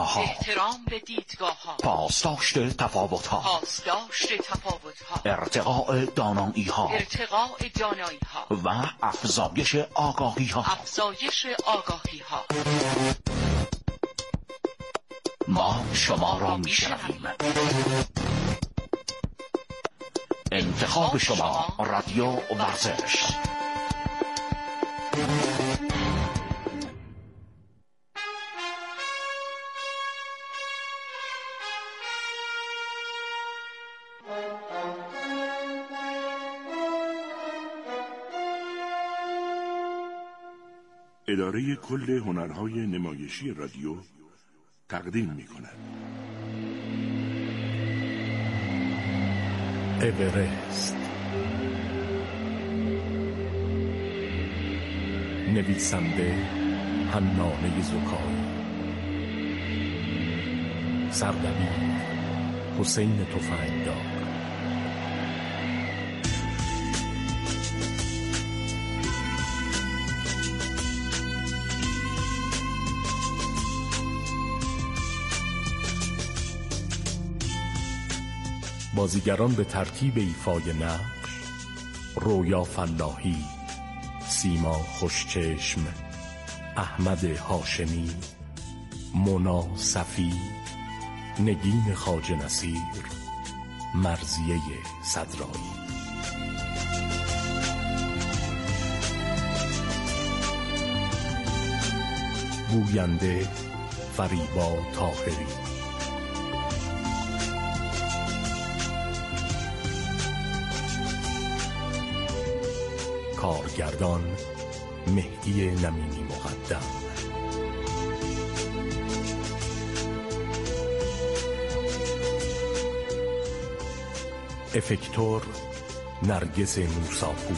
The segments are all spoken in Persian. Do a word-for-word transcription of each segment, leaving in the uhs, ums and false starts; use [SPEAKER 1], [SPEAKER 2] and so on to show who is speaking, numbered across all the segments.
[SPEAKER 1] ها،
[SPEAKER 2] احترام به دیدگاه ها،
[SPEAKER 1] پاسداشت تفاوت ها،
[SPEAKER 2] پاسداشت تفاوت ها،
[SPEAKER 1] ارتقاء دانایی ها،
[SPEAKER 2] ارتقاء دانایی ها
[SPEAKER 1] و افزایش آگاهی ها،
[SPEAKER 2] افزایش آگاهی ها.
[SPEAKER 1] ما شما را میشنویم. انتخاب شما رادیو ورزش.
[SPEAKER 3] اداره کل هنرهای نمایشی رادیو تقدیم می‌کند.
[SPEAKER 4] اورست، نویسنده حنانه زکایی، سردبیر حسین تفنگدار، بازیگران به ترتیب ایفای نقش: رویا فلاحی، سیما خوشچشم، احمد هاشمی، مونا صفی، نگین خواجه نصیر، مرضیه صدرایی. گوینده فریبا طاهری. کارگردان مهدی نمینی مقدم. افکتور نرگس موساپور.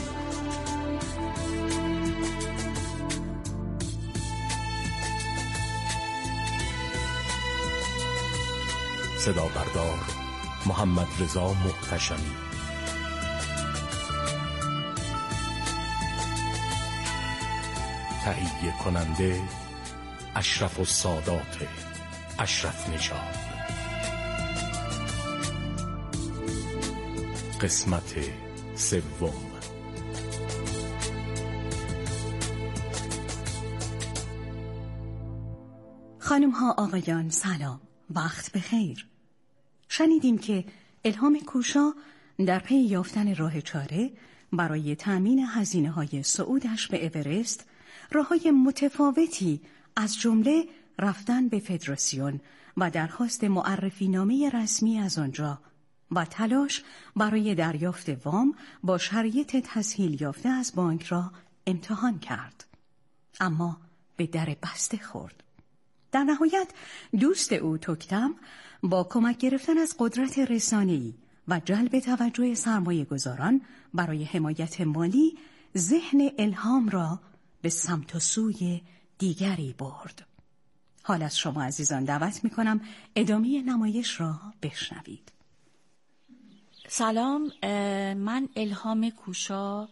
[SPEAKER 4] صدا بردار محمد رضا محتشمی. تهیه کننده اشرف السادات اشرف نژاد. قسمت سوم.
[SPEAKER 5] خانم ها، آقایان، سلام، وقت بخیر. شنیدیم که الهام کوشا در پی یافتن راه چاره برای تأمین هزینه های صعودش به اورست راه‌های متفاوتی از جمله رفتن به فدراسیون و درخواست معرفی نامه رسمی از آنجا و تلاش برای دریافت وام با شرایط تسهیل یافته از بانک را امتحان کرد. اما به در بسته خورد. در نهایت دوست او توکتم با کمک گرفتن از قدرت رسانه‌ای و جلب توجه سرمایه گذاران برای حمایت مالی ذهن الهام را به سمت و سوی دیگری برد. حال از شما عزیزان دعوت می‌کنم ادامه نمایش را بشنوید.
[SPEAKER 6] سلام، من الهام کوشا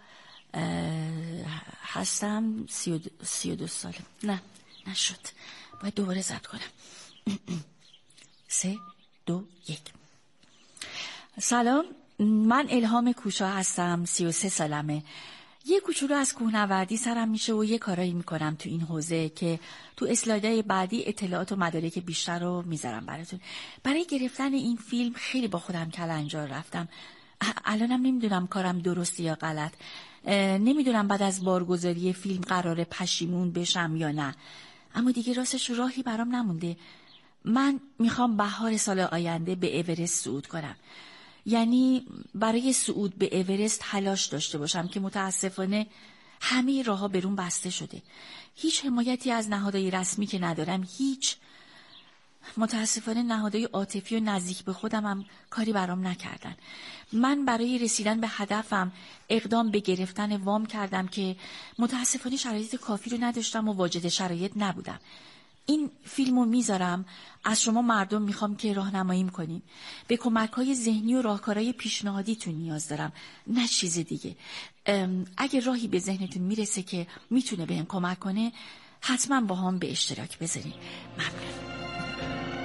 [SPEAKER 6] هستم. سی و دو, سی و دو ساله. نه نشد، باید دوباره ضبط کنم. سه دو یک. سلام، من الهام کوشا هستم. سی و سه سالمه. یه کوچولو از کوهنوردی سرم میشه و یه کارایی میکنم تو این حوزه که تو اسلایدهای بعدی اطلاعات و مدارک بیشتر رو میذارم براتون. برای گرفتن این فیلم خیلی با خودم کلنجار رفتم. الانم نمیدونم کارم درسته یا غلط. نمیدونم بعد از بارگذاری فیلم قراره پشیمون بشم یا نه. اما دیگه راستش راهی برام نمونده. من میخوام بهار سال آینده به اورست صعود کنم. یعنی برای صعود به اورست تلاش داشته باشم که متاسفانه همه راه‌ها برون بسته شده. هیچ حمایتی از نهادهای رسمی که ندارم، هیچ. متاسفانه نهادهای عاطفی و نزدیک به خودم هم کاری برام نکردن. من برای رسیدن به هدفم اقدام به گرفتن وام کردم که متاسفانه شرایط کافی رو نداشتم و واجد شرایط نبودم. این فیلمو میذارم، از شما مردم میخوام که راهنماییم کنین. به کمک‌های ذهنی و راهکارهای پیشنهادیتون نیاز دارم، نه چیز دیگه. اگه راهی به ذهنتون میرسه که میتونه بهم کمک کنه، حتما با هم به اشتراک بذارین. ممنون.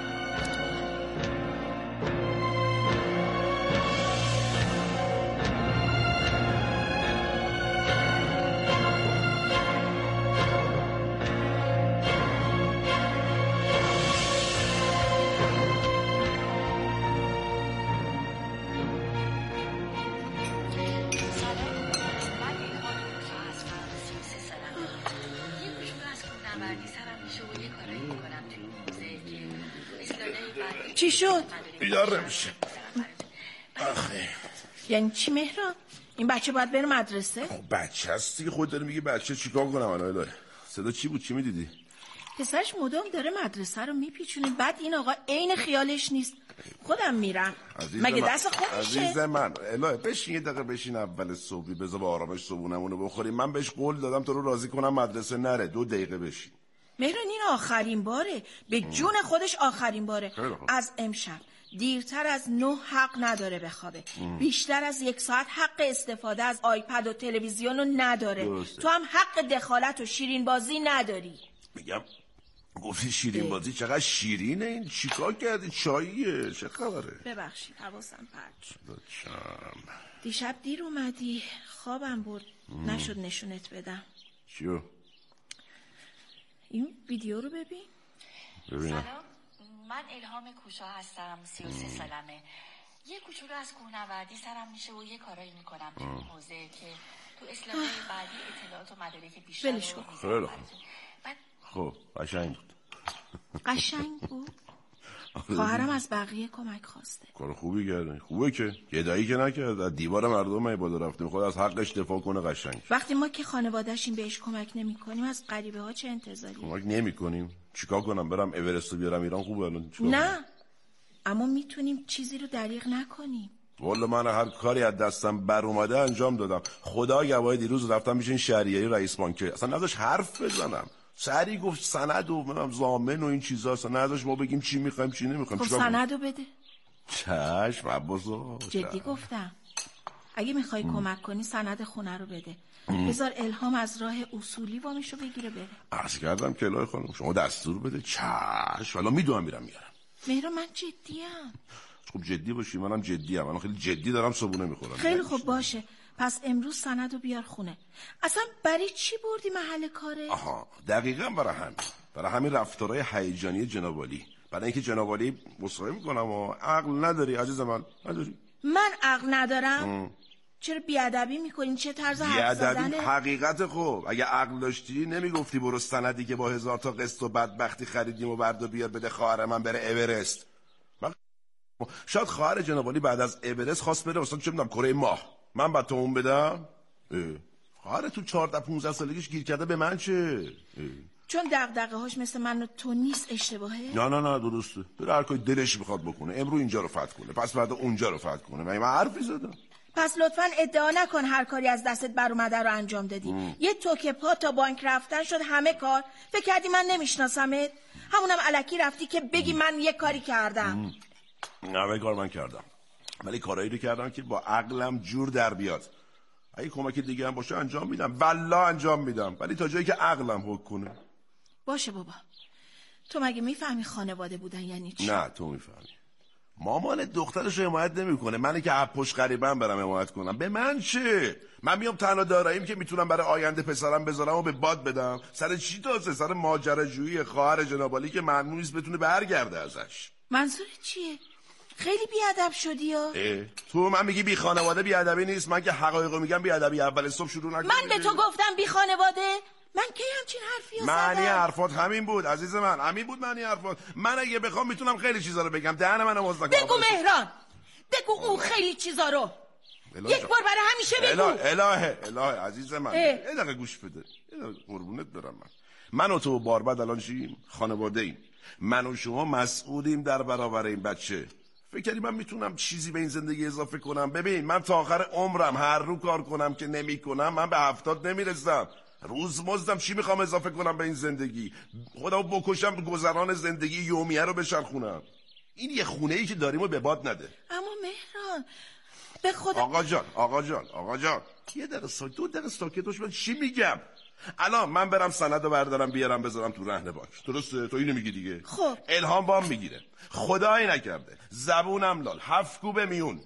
[SPEAKER 6] چی شد؟
[SPEAKER 3] بیدار نمیشه. آخه
[SPEAKER 6] یعنی چی مهران؟ این بچه باید بره مدرسه؟
[SPEAKER 3] بچه هستی خود داری میگی بچه چیکار کنم الان الهی؟ صدا چی بود؟ چی میدیدی؟
[SPEAKER 6] پسرش مدام داره مدرسه رو میپیچونه، بعد این آقا عین خیالش نیست. خودم میرم. مگه
[SPEAKER 3] من.
[SPEAKER 6] دست خودشه؟
[SPEAKER 3] عزیز من الهی بشین یه دقیقه بشین اول صبحی بذار با آرامش صبحونمونو بخوریم. من بهش قول دادم تو رو راضی کنم مدرسه نره. دو دقیقه بشین.
[SPEAKER 6] مهران این آخرین باره، به جون خودش آخرین باره. از امشب دیرتر از نه حق نداره بخوابه. ام. بیشتر از یک ساعت حق استفاده از آیپد و تلویزیون رو نداره. درسته. تو هم حق دخالت و شیرین بازی نداری.
[SPEAKER 3] میگم گفتی شیرین بازی چقدر شیرینه این؟ چیکار کردی؟ چاییه؟ چه خبره؟
[SPEAKER 6] ببخشید حواسم پرت شد.
[SPEAKER 3] چم.
[SPEAKER 6] دیشب دیر اومدی، خوابم برد. ام. نشد نشونت بدم.
[SPEAKER 3] چیو؟
[SPEAKER 6] این ویدیو رو ببین.
[SPEAKER 3] ببینم.
[SPEAKER 7] سلام، من الهام کوشا هستم، سی و سه سالمه. یه کوچولو از کوهنوردی سرم میشه و یه کارایی میکنم تو این حوزه که تو اسلامی بعدی اطلاعات و مدارک بیشتر رو میذارم.
[SPEAKER 3] خیلی خوب. خب قشنگ بود.
[SPEAKER 6] قشنگ بود. خواهرم از بقیه کمک خواسته.
[SPEAKER 3] کار خوبی کرده. خوبه که گدایی که نکرد. از دیوار مردم ما بالا رفته. میخواد از حقش دفاع کنه. قشنگ.
[SPEAKER 6] وقتی ما که خانواده‌شیم بهش کمک نمی‌کنیم، از غریبه ها چه انتظاری؟
[SPEAKER 3] کمک نمی‌کنیم. چیکار کنم؟ برم اورست رو بیارم ایران؟ خوبه الان؟
[SPEAKER 6] نه. اما میتونیم چیزی رو دریغ نکنیم.
[SPEAKER 3] والا من هر کاری از دستم بر اومده انجام دادم. خدا گواهی دیروز رفتم میشین شهریاری رئیس بانک، اصلا نذاش حرف بزنم. سری گفت سند و منم ضامن و این چیزا، اصلا نذاش ما بگیم چی میخوایم چی نمیخوایم.
[SPEAKER 6] خب سندو بده.
[SPEAKER 3] چشم عباسا.
[SPEAKER 6] جدی گفتم. اگه میخوای ام. کمک کنی سند خونه رو بده. ام. بذار الهام از راه اصولی وامشو بگیره بره.
[SPEAKER 3] عرض کردم که الهی خانم شما دستور بده. چشم والا میدونم میرم میارم.
[SPEAKER 6] مهران من جدیم.
[SPEAKER 3] خب جدی باشی، منم جدی ام. من خیلی جدی دارم صبونه میخورم.
[SPEAKER 6] خیلی خوب باشه. پس امروز سندو بیار خونه. اصلا برای چی بردی محل کاره؟
[SPEAKER 3] آها دقیقاً برای همین. برای همین رفتارهای هیجانی جناب عالی. برای اینکه جناب عالی مصاحبه میکنم و عقل نداری عزیز من. نداری.
[SPEAKER 6] من عقل ندارم؟ ام. چرا بیادبی میکنین؟ چه طرز حرف زدنه؟
[SPEAKER 3] حقیقت خوب. اگه عقل داشتی نمیگفتی برو سندی که با هزار تا قسط و بدبختی خریدیم و بردا بیار بده خواهر من بره اورست. من شاید خواهر جناب عالی بعد از اورست خواست بره مثلا چه میدونم کره ماه. من بعد تو اون بدم؟ خواهر تو چهارده پونزده سالگیش گیر کرده به من چه؟ اه.
[SPEAKER 6] چون دغدغه هاش مثل من و تو نیست اشتباهه؟
[SPEAKER 3] نه نه نه درسته. بره هر کاری دلش میخواد بکنه. امرو اینجا رو فتح کنه، پس بعد اونجا رو فتح کنه. من حرفی زدم.
[SPEAKER 6] پس لطفاً ادعا نکن هر کاری از دستت بر اومده رو انجام دادی. ام. یه توکه پا تا بانک رفتن شد همه کار. فکر کردی من نمیشناسمت؟ همونم الکی رفتی که بگی ام. من یه کاری کردم.
[SPEAKER 3] همه کار من کردم. ولی کارایی رو کردم که با عقلم جور در بیاد. اگه کمک دیگه هم باشه انجام میدم. والله انجام میدم. ولی تا جایی که عقلم حکم کنه.
[SPEAKER 6] باشه بابا. تو مگه میفهمی خانواده بودن یعنی چی؟
[SPEAKER 3] نه تو میفهمی. مامان دخترش رو حمایت نمیکنه. منی که اپوش غریبم برم حمایت کنم. به من چه؟ من میام تنها داراییم که میتونم برای آینده پسرم بذارم و به باد بدم. سر چی تازه؟ سر ماجراجویی خواهر جناب عالی که ممنوع نیست بتونه برگرده ازش.
[SPEAKER 6] منظورت چیه؟ خیلی بیادب شدی یا؟
[SPEAKER 3] تو من میگی بی خانواده بیادبی نیست؟ من که حقایقو میگم بیادبی اول صبح شروع نکنی.
[SPEAKER 6] من به تو گفتم بی خانواده؟ من کی همچین حرفی زدم؟
[SPEAKER 3] معنی حرفات همین بود عزیز من. همین بود معنی حرفات. من اگه بخوام میتونم خیلی چیزا رو بگم. دهن منو باز نکن.
[SPEAKER 6] بگو مهران. بگو اون خیلی چیزا رو. یک بار برای همیشه بگو.
[SPEAKER 3] الهه الهه الهه عزیز من. یه دقیقه گوش بده. یه دقیقه قربونت برم من. من و تو باربد الان چیم؟ خانواده ایم. من و شما مسئولیم در برابر این بچه. فکر کردی من میتونم چیزی به این زندگی اضافه کنم؟ ببین من تا آخر عمرم هر رو کار کنم که نمی کنم من به هفتاد نمیرسم. روز مزدم چی میخوام اضافه کنم به این زندگی؟ خدا بکشم گذران زندگی یومیه رو بچرخونم. این یه خونه ای که داریم و به باد نده.
[SPEAKER 6] اما مهران به خدا
[SPEAKER 3] آقا جان آقا جان آقا جان یه دقیقه ساکت دو دقیقه ساکت باش. من چی میگم؟ الان من برم سندو بردارم بیارم بذارم تو رهن بانک. درسته؟ تو اینو میگی دیگه.
[SPEAKER 6] خب
[SPEAKER 3] الهام وام میگیره. خدایی نکرده زبونم لال هفت کوبه میون.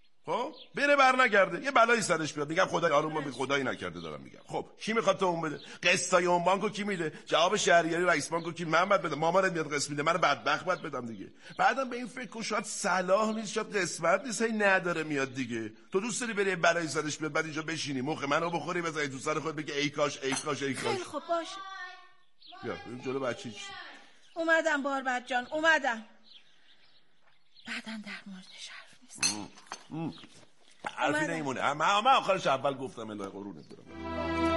[SPEAKER 3] خب بره بر نگرده یه بلایی سرش بیاد. میگم خدای آروم به خدایی نکرده دارم میگم. خب کی میخواد تو اون بده؟ قسطای اون بانکو کی میده؟ جواب شهریاری رئیس بانکو کی؟ من بعد بدم. مامانت میاد قسط میده. من بدبخت بعد بدم دیگه. بعدم به این فکر کن شاید صلاح نیست شاید قسمت نیست هی نداره میاد دیگه. تو دوست داری بری بلایی سرش بیاد بعد اینجا بشینی مخ منو بخوری بزنی تو سر خود بگی ای کاش ای کاش ای کاش.
[SPEAKER 6] خیلی خوب باشه.
[SPEAKER 3] بیا این جلو بچه‌ش.
[SPEAKER 6] اومدم باربد جان اومدم. بعداً در موردش حرف نیست.
[SPEAKER 3] حرفی نیمونه. من آخرش اول گفتم الهی قرونت برم.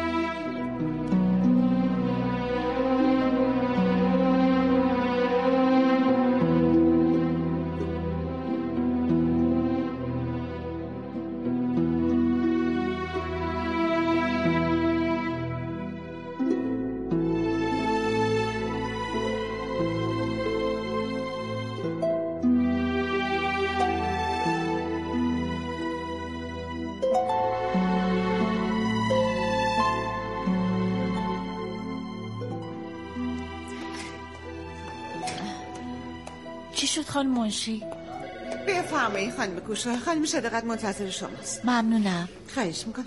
[SPEAKER 6] چی شد خانم منشی؟
[SPEAKER 8] بفرمایید خانم کوشا. خانم صداقت منتظر شماست.
[SPEAKER 6] ممنونم.
[SPEAKER 8] خواهش میکنم.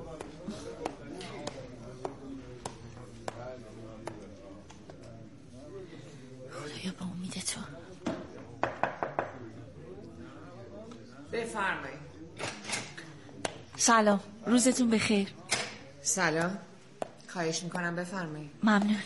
[SPEAKER 6] خدایا با امید تو.
[SPEAKER 8] بفرمایید.
[SPEAKER 6] سلام، روزتون بخیر.
[SPEAKER 8] سلام، خواهش میکنم بفرمایید.
[SPEAKER 6] ممنون.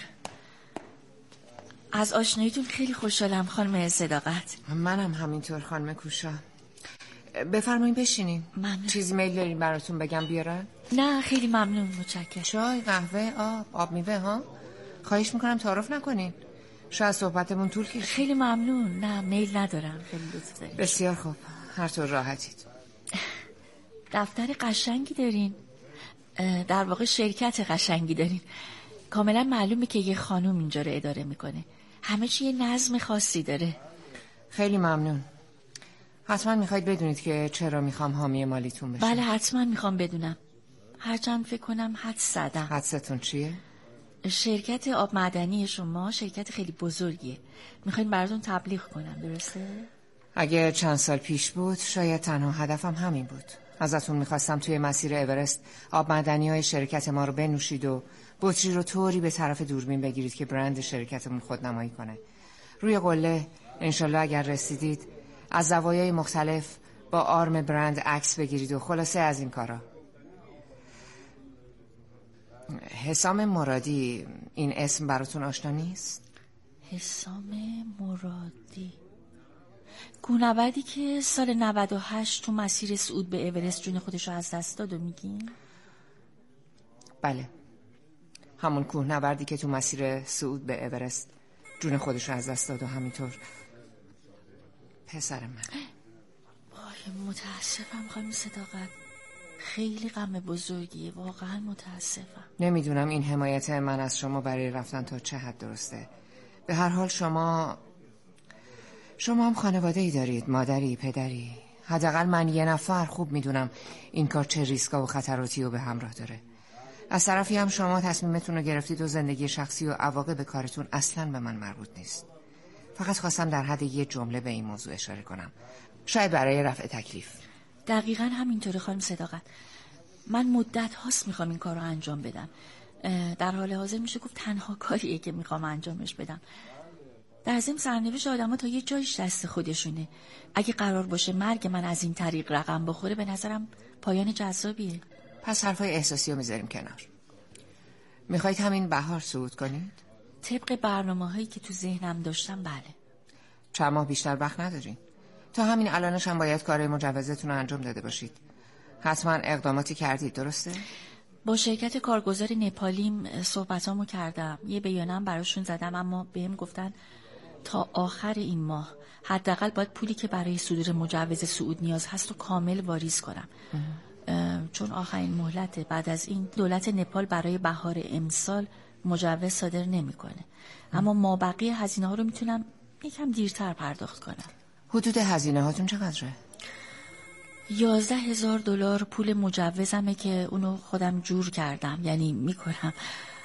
[SPEAKER 6] از آشناییتون خیلی خوشحالم خانم صداقت.
[SPEAKER 8] منم همینطور خانم کوشا. بفرمایید بشینین.
[SPEAKER 6] ممنون.
[SPEAKER 8] چیزی میل دارین براتون بگم بیارن؟
[SPEAKER 6] نه خیلی ممنون، متشکرم.
[SPEAKER 8] چای، قهوه، آب، آب میوه ها؟ خواهش میکنم تعارف نکنین. شاید صحبتمون طول کشه.
[SPEAKER 6] خیلی ممنون. نه میل ندارم. خیلی لطف دارین.
[SPEAKER 8] بسیار خوب، هر طور راحتید.
[SPEAKER 6] دفتر قشنگی دارین. در واقع شرکت قشنگی دارین. کاملا معلومه که یه خانوم اینجا رو اداره میکنه. همه چی یه نظم خاصی داره.
[SPEAKER 8] خیلی ممنون. حتما میخواید بدونید که چرا میخوام حامی مالیتون بشم.
[SPEAKER 6] بله حتما میخوام بدونم. هرچند فکر کنم حدس زدم.
[SPEAKER 8] حدستون چیه؟
[SPEAKER 6] شرکت آب معدنی شما شرکت خیلی بزرگیه. میخواین براتون تبلیغ کنم، درسته؟
[SPEAKER 8] اگه چند سال پیش بود شاید تنها هدفم همین بود. ازتون میخواستم توی مسیر اورست آب معدنی های شرکت ما رو بنوشید و بطری رو طوری به طرف دوربین بگیرید که برند شرکتمون خودنمایی کنه. روی قله انشالله اگر رسیدید از زوایای مختلف با آرم برند عکس بگیرید و خلاصه از این کارا. حسام مرادی، این اسم براتون آشنا نیست؟
[SPEAKER 6] حسام مرادی، کوهنوردی که سال نود و هشت تو مسیر صعود به اورست جون خودش رو از دست داد و میگین؟
[SPEAKER 8] بله، همون کوهنوردی که تو مسیر صعود به اورست جون خودش رو از دست داد و همینطور پسر من.
[SPEAKER 6] وای متاسفم خانم صداقت، خیلی غم بزرگیه، واقعا متاسفم.
[SPEAKER 8] نمیدونم این حمایت من از شما برای رفتن تا چه حد درسته. به هر حال شما شما هم خانواده ای دارید، مادری، پدری. حداقل من یه نفر خوب میدونم این کار چه ریسکا و خطراتی رو به همراه داره. از طرفی هم شما تصمیمتون رو گرفتید و زندگی شخصی و عواقب کارتون اصلاً به من مربوط نیست. فقط خواستم در حد یه جمله به این موضوع اشاره کنم، شاید برای رفع تکلیف.
[SPEAKER 6] دقیقاً همینطوره خانم صداقت. من مدت هاست میخوام این کار رو انجام بدم. در حال حاضر میشه گفت تنها کاریه که میخوام انجامش بدم. در ضمن سرنوشت آدم‌ها تا یه جایش دست خودشونه. اگه قرار باشه مرگ من از این طریق رقم بخوره به نظرم پایان جذابیه.
[SPEAKER 8] پس حرفای احساسی رو میذاریم کنار. میخواید همین بهار صعود کنید؟
[SPEAKER 6] طبق برنامه‌هایی که تو ذهنم داشتم بله.
[SPEAKER 8] چند ماه بیشتر وقت ندارین. تا همین الانش هم باید کار مجوزتون رو انجام داده باشید. حتما اقداماتی کردید، درسته؟
[SPEAKER 6] با شرکت کارگزار نپالیم صحبتامو کردم. یه بیانم براشون زدم، اما بهم گفتن تا آخر این ماه حداقل باید پولی که برای صدور مجوز صعود نیاز هست رو کامل واریز کنم. چون آخرین مهلته. بعد از این دولت نپال برای بهار امسال مجوز صادر نمیکنه. اما مابقی هزینه ها رو میتونم یکم دیرتر پرداخت کنم.
[SPEAKER 8] حدود هزینه هاتون چقدره؟
[SPEAKER 6] یازده هزار دلار پول مجوزمه که اونو خودم جور کردم، یعنی میکنم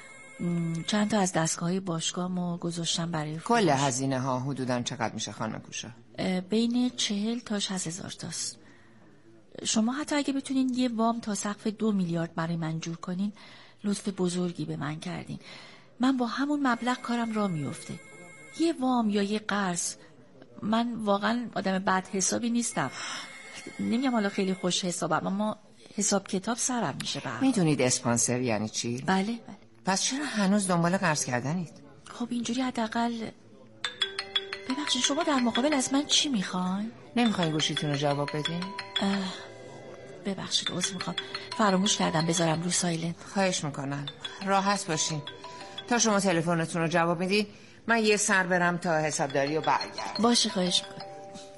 [SPEAKER 6] چند تا از دستگاه‌های باشگاهمو گذاشتم برای فروش.
[SPEAKER 8] کل هزینه ها حدوداً چقدر میشه خانم کوشا؟
[SPEAKER 6] بین چهل تا شصت هزار تاست. شما حتی اگه بتونین یه وام تا سقف دو میلیارد برای من جور کنین لطف بزرگی به من کردین. من با همون مبلغ کارم را میفته. یه وام یا یه قرض. من واقعا آدم بد حسابی نیستم. نمیگم حالا خیلی خوش حسابم، اما حساب کتاب سرم میشه. برم
[SPEAKER 8] میدونید اسپانسر یعنی چی؟
[SPEAKER 6] بله بله.
[SPEAKER 8] پس چرا هنوز دنبال قرض کردنید؟
[SPEAKER 6] خب اینجوری حداقل ببخشید شما در مقابل از من چی میخواین؟
[SPEAKER 8] نمیخواین گوشیتون رو جواب بدین؟
[SPEAKER 6] ببخشید عذر میخوام، فراموش کردم بذارم رو سایلنت.
[SPEAKER 8] خواهش میکنم راحت باشین. تا شما تلفنتون رو جواب میدی من یه سر برم تا حسابداری رو برگردم.
[SPEAKER 6] باشه خواهش میکنم.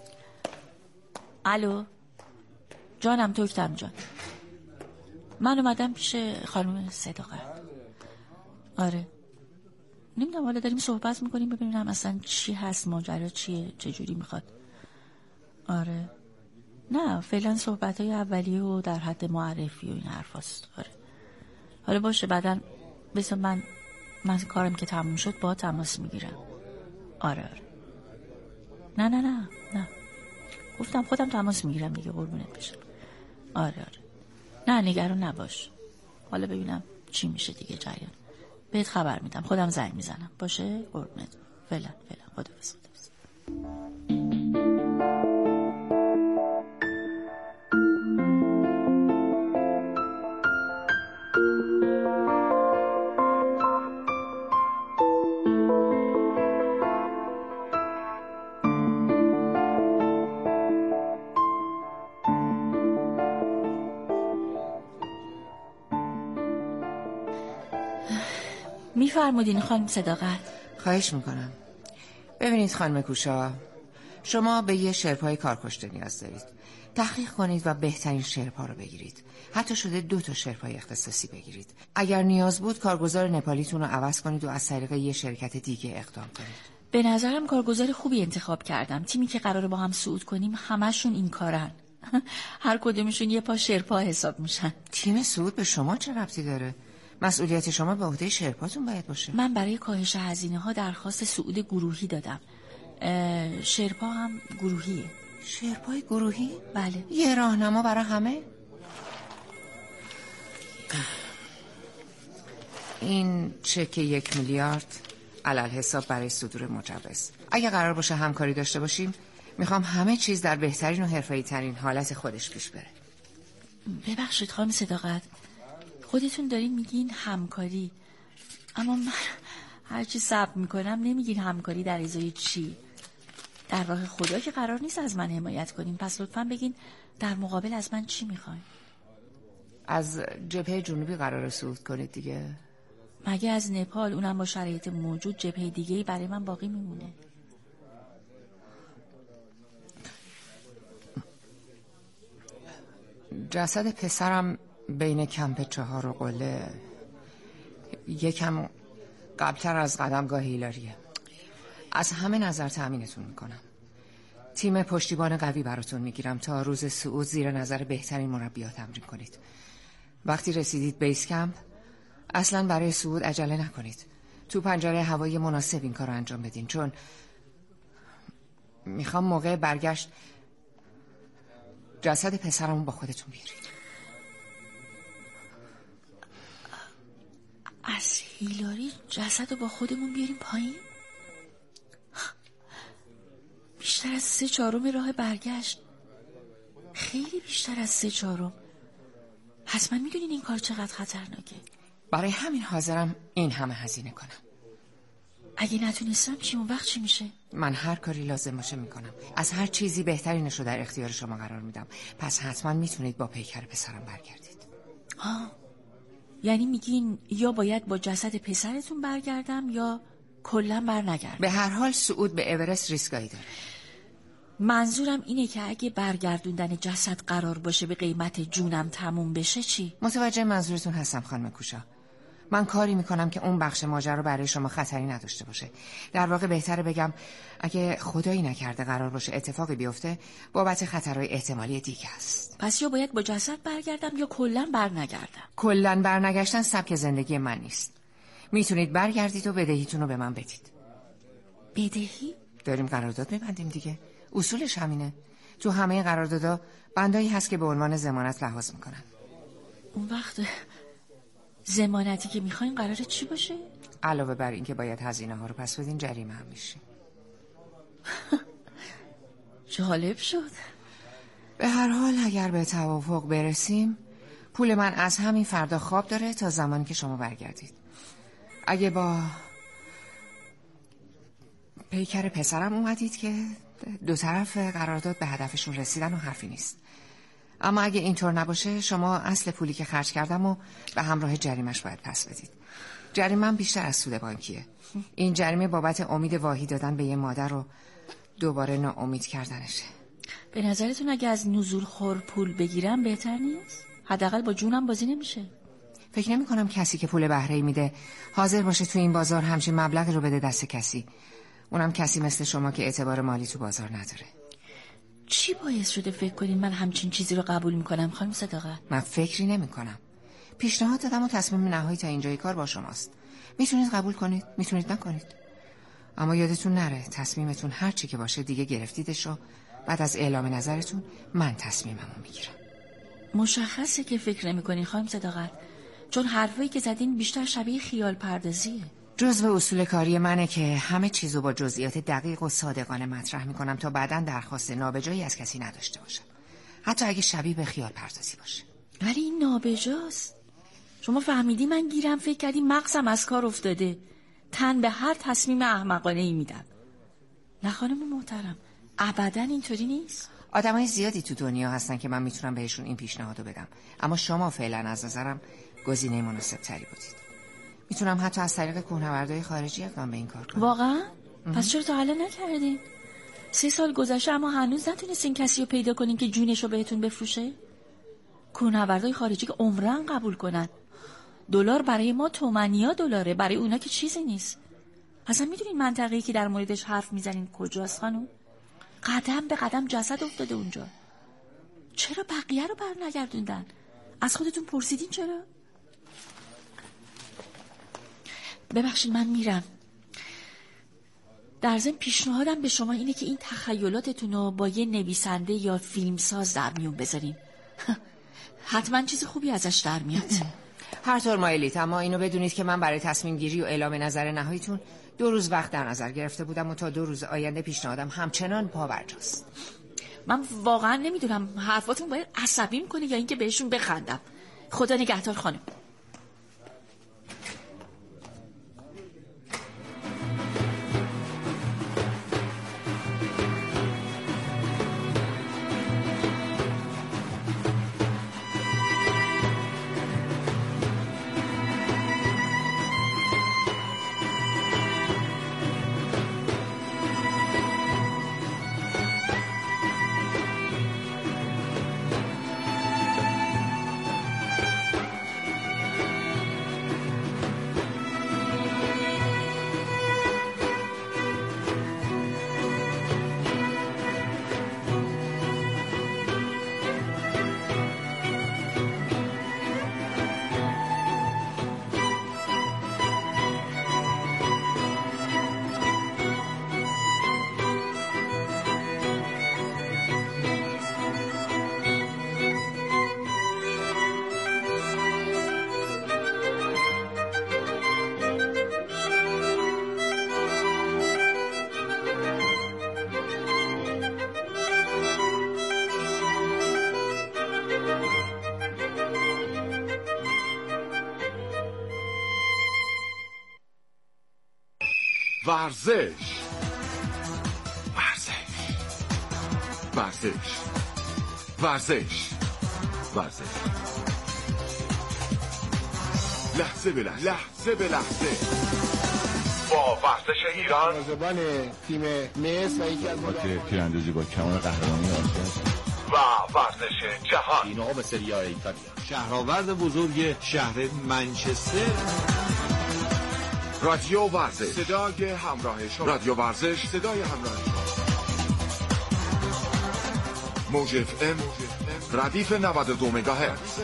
[SPEAKER 6] الو جانم توکتم جان، من اومدم پیش خانم صداقت. آره نمیدونم حالا داریم صحبت میکنیم ببینم اصلا چی هست، ماجرا چیه، چجوری میخواد. آره نه فعلا صحبت های اولیه و در حد معرفی و این حرف هست. آره حالا باشه بعدن بسا من من کارم که تموم شد با تماس میگیرم. آره آره نه نه نه نه گفتم خودم تماس میگیرم دیگه قربونت بشم. آره آره نه نگران نباش، حالا ببینم چی میشه دیگه جریان بهت خبر میدم، خودم زنگ میزنم. باشه قربونت. فعلا فعلا خداحافظ. خداحافظ. میفرمودین خانم صداقت؟
[SPEAKER 8] خواهش میکنم. ببینید خانم کوشا، شما به یه شرپای کارکشته نیاز دارید. تحقیق کنید و بهترین شرپا رو بگیرید. حتی شده دو تا شرپای اختصاصی بگیرید. اگر نیاز بود کارگزار نپالیتون رو عوض کنید و از طریق یه شرکت دیگه اقدام کنید.
[SPEAKER 6] به نظرم کارگزار خوبی انتخاب کردم. تیمی که قراره با هم صعود کنیم همشون این کارن. هر کدومشون یه پا شرپا حساب میشن.
[SPEAKER 8] تیم صعود به شما چه ربطی داره؟ مسئولیت شما به عهده شرپاتون باید باشه.
[SPEAKER 6] من برای کاهش هزینه ها درخواست صعود گروهی دادم. شرپا هم گروهیه.
[SPEAKER 8] شرپای گروهی؟
[SPEAKER 6] بله.
[SPEAKER 8] یه راهنما برای همه؟ این چک یک میلیارد علل حساب برای صدور مجوز. اگه قرار باشه همکاری داشته باشیم میخوام همه چیز در بهترین و حرفه‌ای ترین حالت خودش پیش بره.
[SPEAKER 6] ببخشید خانم صداقت، خودتون دارین میگین همکاری، اما من هرچی صبر میکنم نمیگین همکاری در ازای چی؟ در راه خدا که قرار نیست از من حمایت کنین، پس لطفاً بگین در مقابل از من چی میخواین؟
[SPEAKER 8] از جبهه جنوبی قرار صعود کنید دیگه.
[SPEAKER 6] مگه از نپال، اونم با شرایط موجود، جبهه دیگه‌ای برای من باقی میمونه؟
[SPEAKER 8] جسد پسرم بین کمپ چهار و قله یکم قبلتر از قدمگاه هیلاریه. از همه نظر تأمینتون میکنم. تیم پشتیبان قوی براتون میگیرم تا روز صعود زیر نظر بهترین مربی‌ها تمرین کنید. وقتی رسیدید بیس کمپ اصلا برای صعود عجله نکنید. تو پنجره هوایی مناسب این کار رو انجام بدین، چون میخوام موقع برگشت جسد پسرمون با خودتون بیارید.
[SPEAKER 6] از هیلاری جسد رو با خودمون بیاریم پایین؟ بیشتر از سه چهارم راه برگشت. خیلی بیشتر از سه چهارم. حتما میدونین این کار چقدر خطرناکه.
[SPEAKER 8] برای همین حاضرم این همه هزینه کنم.
[SPEAKER 6] اگه نتونستم چی؟ اون وقت چی میشه؟
[SPEAKER 8] من هر کاری لازم باشه میکنم. از هر چیزی بهترینشو در اختیار شما قرار میدم. پس حتما میتونید با پیکر پسرم برگردید.
[SPEAKER 6] آه. یعنی میگین یا باید با جسد پسرتون برگردم یا کلا بر نگردم؟
[SPEAKER 8] به هر حال صعود به اورست ریسکایی داره.
[SPEAKER 6] منظورم اینه که اگه برگردوندن جسد قرار باشه به قیمت جونم تموم بشه چی؟
[SPEAKER 8] متوجه منظورتون هستم خانم کوشا. من کاری میکنم که اون بخش ماجرا برای شما خطری نداشته باشه. در واقع بهتره بگم اگه خدایی نکرده قرار باشه اتفاقی بیفته بابت خطرهای احتمالی دیگه است.
[SPEAKER 6] پس یا باید با جسد برگردم یا کلا بر نگردم.
[SPEAKER 8] کلا برنگشتن سبک زندگی من نیست. میتونید برگردید و بدهیتون رو به من بدید.
[SPEAKER 6] بدهی؟
[SPEAKER 8] داریم قرارداد میبندیم دیگه. اصولش همینه. تو همه قراردادها بندایی هست که به عنوان ضمانت لحاظ میکنن.
[SPEAKER 6] اون وقت ضمانتی که میخواین قراره چی باشه؟
[SPEAKER 8] علاوه بر این که باید هزینه ها رو پس بدین جریمه هم میشین.
[SPEAKER 6] جالب شد.
[SPEAKER 8] به هر حال اگر به توافق برسیم پول من از همین فردا خواب داره تا زمانی که شما برگردید. اگه با پیکر پسرم اومدید که دو طرف قرارداد به هدفشون رسیدن و حرفی نیست. اما اگه اینطور نباشه شما اصل پولی که خرج کردم و به همراه جریمش باید پس بدید. جریمم بیشتر از سود بانکیه. این جریمه بابت امید واهی دادن به یه مادر رو دوباره ناامید کردنشه.
[SPEAKER 6] به نظرتون اگه از نزول خور پول بگیرم بهتر نیست؟ حداقل با جونم بازی نمیشه.
[SPEAKER 8] فکر نمی کنم کسی که پول بهره‌ای میده حاضر باشه تو این بازار همچین مبلغ رو بده دست کسی، اونم کسی مثل شما که اعتبار مالی تو بازار نداره.
[SPEAKER 6] چی باعث شده فکر کنین من همچین چیزی رو قبول میکنم خانم صداقت؟
[SPEAKER 8] من فکری نمی کنم. پیشنهاد دادم و تصمیم نهایی تا اینجای کار با شماست. میتونید قبول کنید، میتونید نکنید. اما یادتون نره تصمیمتون هر چی که باشه دیگه گرفتیدش رو. بعد از اعلام نظرتون من تصمیممو میگیرم.
[SPEAKER 6] مشخصه که فکر نمی‌کنین خانم صداقت، چون حرفایی که زدین بیشتر شبیه خیال پردازیه.
[SPEAKER 8] جزو اصول کاری منه که همه چیزو با جزئیات دقیق و صادقانه مطرح میکنم تا بعداً درخواست نابجایی از کسی نداشته باشم، حتی اگه شبیه به خیال پردازی باشه.
[SPEAKER 6] ولی این نابجاست. شما فهمیدی من گیرم، فکر کردی مغزم از کار افتاده، تن به هر تصمیم احمقانه ای میدم. نه خانم محترم، ابداً اینطوری نیست.
[SPEAKER 8] آدمای زیادی تو دنیا هستن که من میتونم بهشون این پیشنهادو بدم، اما شما فعلا از نظرم گزینه مناسب تری بودید. میتونم حتی از طریق کوهنوردای خارجی اقدام به این کار کنم.
[SPEAKER 6] واقعا؟ پس چرا تا حالا نکردین؟ سه سال گذشته اما هنوز نتونستین کسی رو پیدا کنین که جونش رو بهتون بفروشه؟ کوهنوردای خارجی که عمرن قبول کنن. دلار برای ما تومنیا دلاره، برای اونا که چیزی نیست. اصلا میدونین منطقه‌ای که در موردش حرف میزنین کجاست خانم؟ قدم به قدم جسد افتاده اونجا. چرا بقیه رو بر نگردوندن؟ از خودتون پرسیدین چرا؟ ببخشید من میرم. در ضمن پیشنهادم به شما اینه که این تخیلاتتون رو با یه نویسنده یا فیلمساز در میون بذارین. حتما چیز خوبی ازش در میاد.
[SPEAKER 8] هر طور مایلید، اما اینو بدونید که من برای تصمیم گیری و اعلام نظر نهاییتون دو روز وقت در نظر گرفته بودم و تا دو روز آینده پیشنهادم همچنان پابرجاست.
[SPEAKER 6] من واقعا نمیدونم حرفاتون باید عصبی میکنه یا اینکه بهشون بخندم. خدا نگهدار خانم.
[SPEAKER 3] ورزش ورزش ورزش ورزش ورزش لحظه به لحظه لحظه به لحظه با ورزش ایران
[SPEAKER 9] مزبان تیم مصر و یکی از
[SPEAKER 10] که تیراندازی با کمان قهرمانی آسیا
[SPEAKER 3] و ورزش جهان.
[SPEAKER 11] این آقا به سری آ ایتالیا شهرآورد بزرگ شهر منچستر.
[SPEAKER 3] رادیو ورزش، صدای همراه شما. رادیو ورزش، صدای همراه شما. موج اف ام ردیف نود و دو مگاهرتز.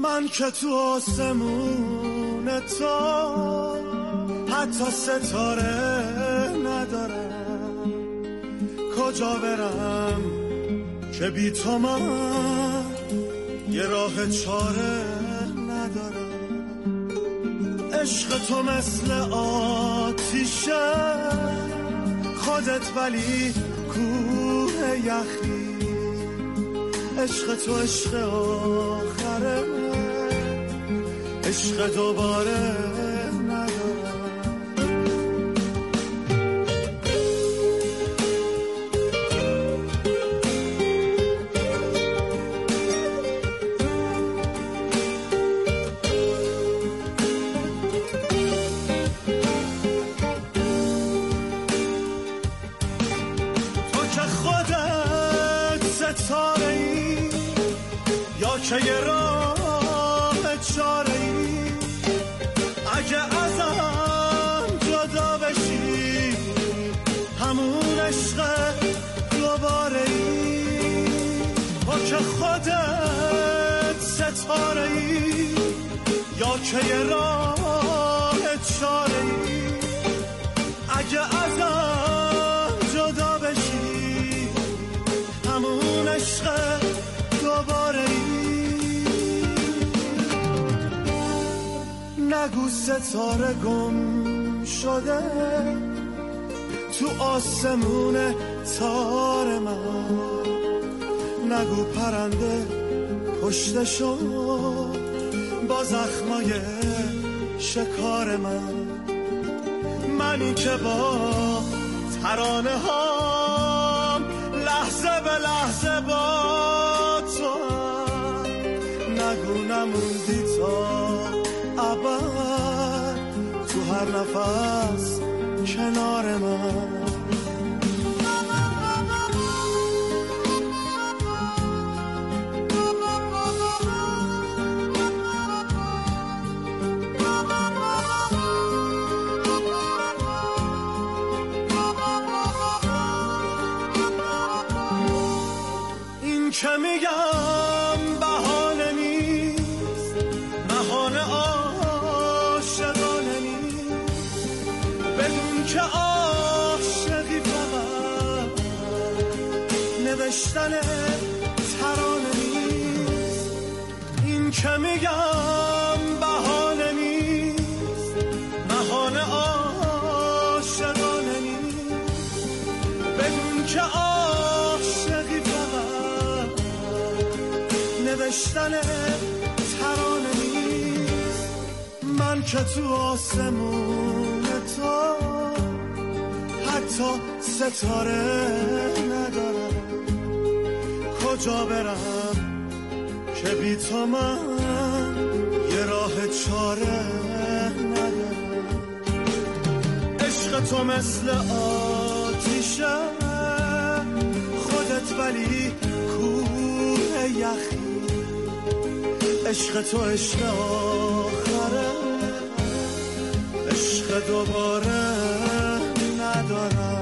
[SPEAKER 12] من که تو آسمون تو حتی ستاره ندارم، کجا برم که بی تو من یه راه چاره ندارم. عشق تو مثل آتیشه، خودت ولی کوه یخی. عشق تو عشق آخره، عشق دوباره که یه راه چاره ای، اگه ازم جدا بشی همون عشق دوباره ای. با که خودت ستاره ای یا که یه راه چاره ای، اگه ازم جدا بشی همون عشق دوباره ای. نگو ستاره گم شده تو آسمون تار من، نگو پرنده کشته شد با زخمای شکار من. منی که با ترانه هام لحظه به لحظه با تو هم، نگو نموندی تا ابد تو هر نفس کنار من. این که میگم بهانه نیست، بهانه عاشقانه نیست. بدون که عاشقی فقط نوشتن ترانه نیست. این که میگم بهانه نیست، بهانه عاشقانه نیست. بدون که عاشقی فقط نوشتن ترانه نیست. من که تو آسمون تو حتی ستاره ندارم، کجا برم که بی تو من یه راه چاره ندارم. عشق تو مثل آتیشه، خودت ولی کوه یخی. عشق تو عشق آخره، عشق دوباره ندارم.